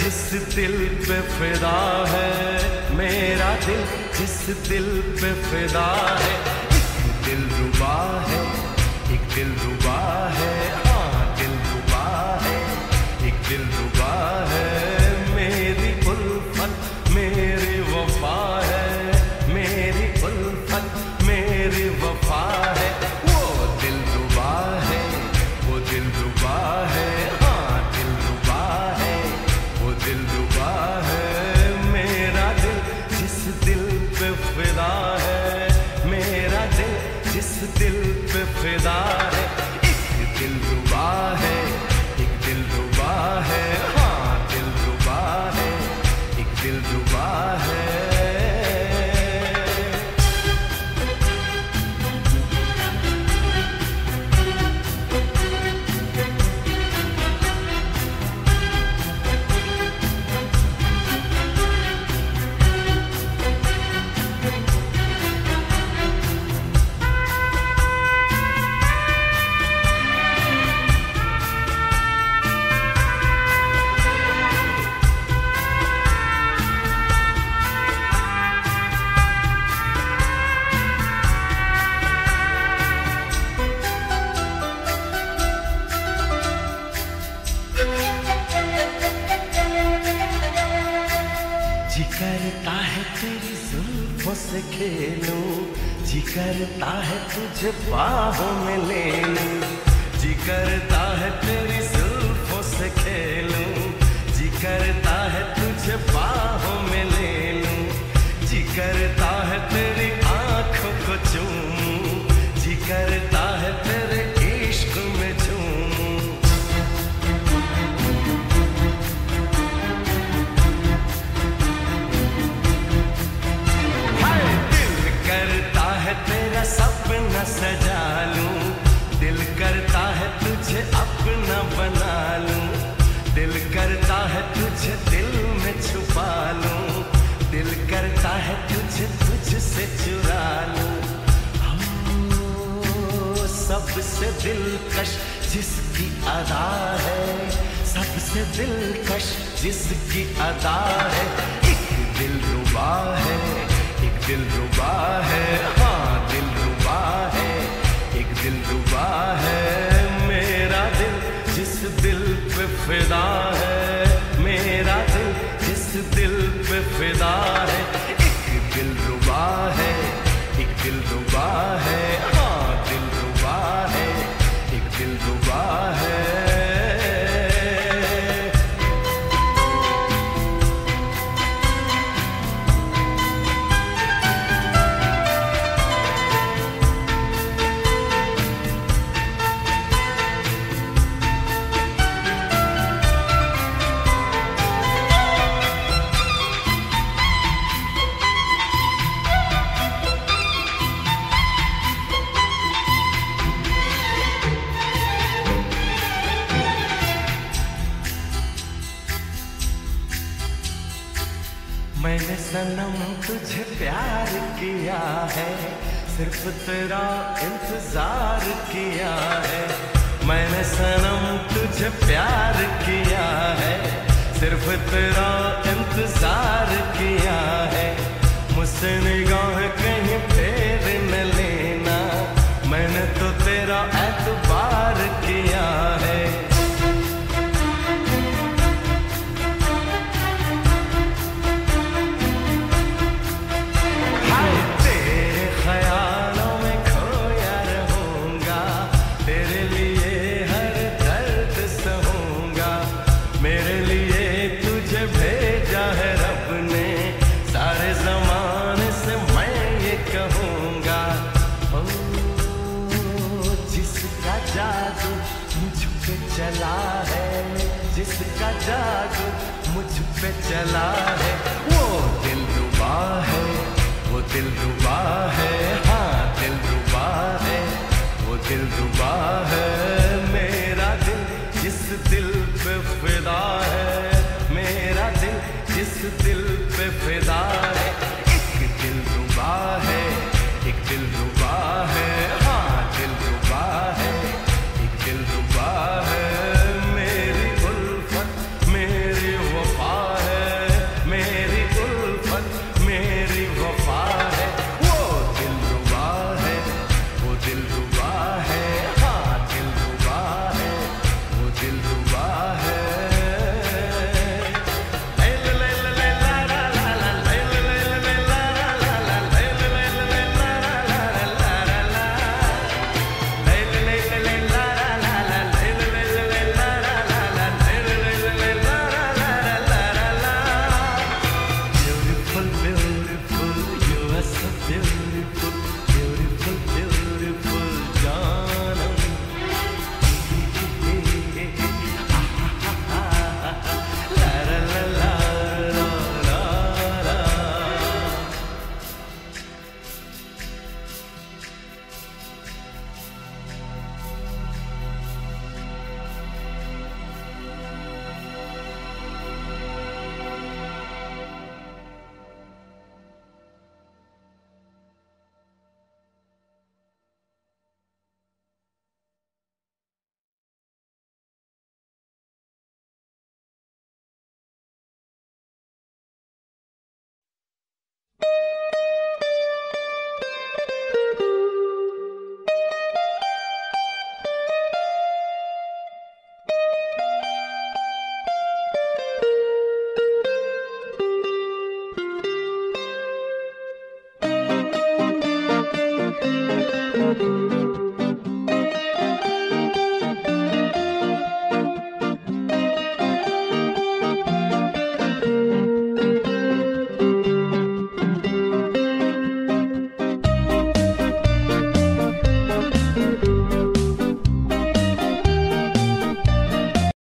जिस दिल पे फिदा है, मेरा दिल जिस दिल पे फिदा है। एक दिल रुबा है, एक दिल रुबा है, हाँ दिल रुबा है, एक दिल रुबा है। मेरी उल्फत मेरी वफा है, मेरी उल्फत मेरी वफा है। वो दिल रुबा है, वो दिल रुबा है, हाँ दिल रुबा है, वो दिल रुबा है। मेरा दिल जिस दिल पे फिदा है, मेरा दिल जिस दिल पे फिदा है। एक दिल रुबा है, एक दिल रुबा है, हाँ दिल रुबा है, एक दिल रुबा है। जी करता है तेरी जुल्फों से खेलूं, जी करता है तुझे बाहों में ले लूं। जी करता है तेरी जुल्फों से खेलूं, जी करता है तुझे बाहों में ले लूं। जी करता है तेरी आंखों को चूमूं, जी करता है तेरे इश्क में झूमूं। तेरा सपना सजा लूं, दिल करता है तुझे अपना बना लूं। दिल करता है तुझे दिल में छुपा लूं, दिल करता है तुझे तुझसे चुरा लूं। सबसे दिलकश जिसकी अदा है, सबसे दिलकश जिसकी अदा है। एक दिल रुबा है, एक दिल रुबा है, हाँ दिल रुबा है, एक दिल रुबा है। मेरा दिल जिस दिल पे फिदा है, मेरा दिल जिस दिल पे फिदा है। एक दिल रुबा है, एक दिल रुबा है, हाँ दिल रुबा है, एक दिल रुबा है। मैंने सनम तुझे प्यार किया है, सिर्फ तेरा इंतजार किया है। मैंने सनम तुझे प्यार किया है, सिर्फ तेरा इंतजार किया है। मुझसे निगाह कहीं फेर न लेना, मैंने तो तेरा एतबार किया है। चला है, जिसका जादू मुझ पे चला है। वो दिल रुबा है, वो दिल रुबा है, हाँ दिल रुबा है, वो दिल रुबा है। मेरा दिल जिस दिल पे फिदा है, मेरा दिल जिस दिल पे फिदा है। एक दिल रुबा है, एक दिल रुबा है, हाँ दिल रुबा है, एक दिल रुबा है। मेरी उल्फत मेरी वफा मन